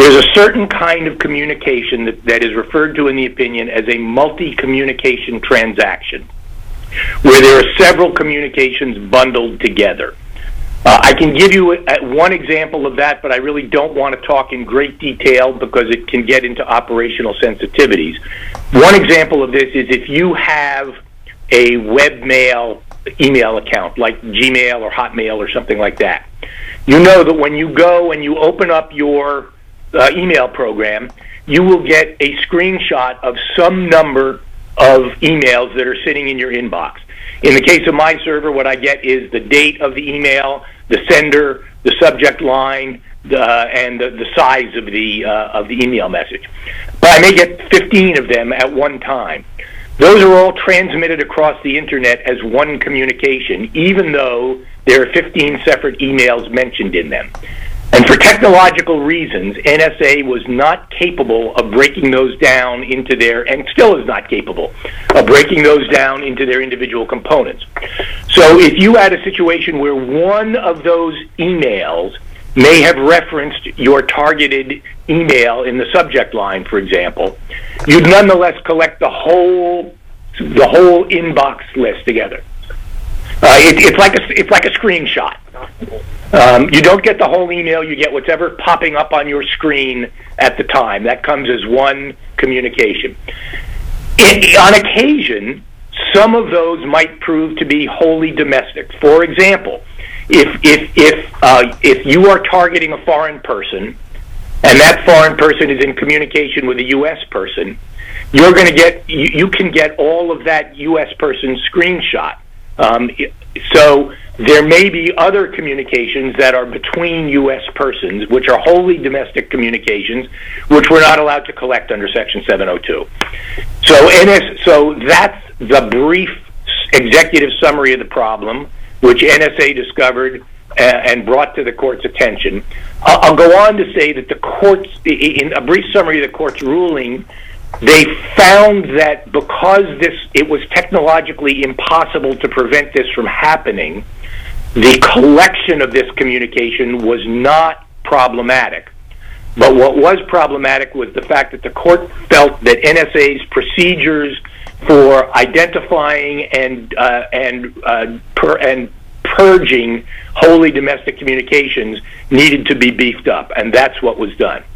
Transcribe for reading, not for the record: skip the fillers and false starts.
There's a certain kind of communication that is referred to in the opinion as a multi-communication transaction, where there are several communications bundled together. I can give you one example of that, but I really don't want to talk in great detail because it can get into operational sensitivities. One example of this is if you have a webmail email account like Gmail or Hotmail or something like that. You know that when you go and you open up your email program, you will get a screenshot of some number of emails that are sitting in your inbox. In the case of my server, what I get is the date of the email, the sender, the subject line, and the size of the email message. But I may get 15 of them at one time. Those are all transmitted across the internet as one communication, even though there are 15 separate emails mentioned in them. And for technological reasons, NSA was not capable of breaking those down into their, and still is not capable of breaking those down into their individual components. So if you had a situation where one of those emails may have referenced your targeted email in the subject line, for example, you'd nonetheless collect the whole inbox list together. It's like a screenshot. You don't get the whole email, you get whatever popping up on your screen at the time. That comes as one communication. On occasion, some of those might prove to be wholly domestic. For example, if you are targeting a foreign person, and that foreign person is in communication with a U.S. person, you're going to get, you can get all of that U.S. person's screenshot. So there may be other communications that are between U.S. persons, which are wholly domestic communications, which we're not allowed to collect under Section 702. So that's the brief executive summary of the problem, which NSA discovered and brought to the court's attention. I'll go on to say that the courts, in a brief summary of the court's ruling, they found that because it was technologically impossible to prevent this from happening, the collection of this communication was not problematic. But what was problematic was the fact that the court felt that NSA's procedures for identifying and purging wholly domestic communications needed to be beefed up, and that's what was done.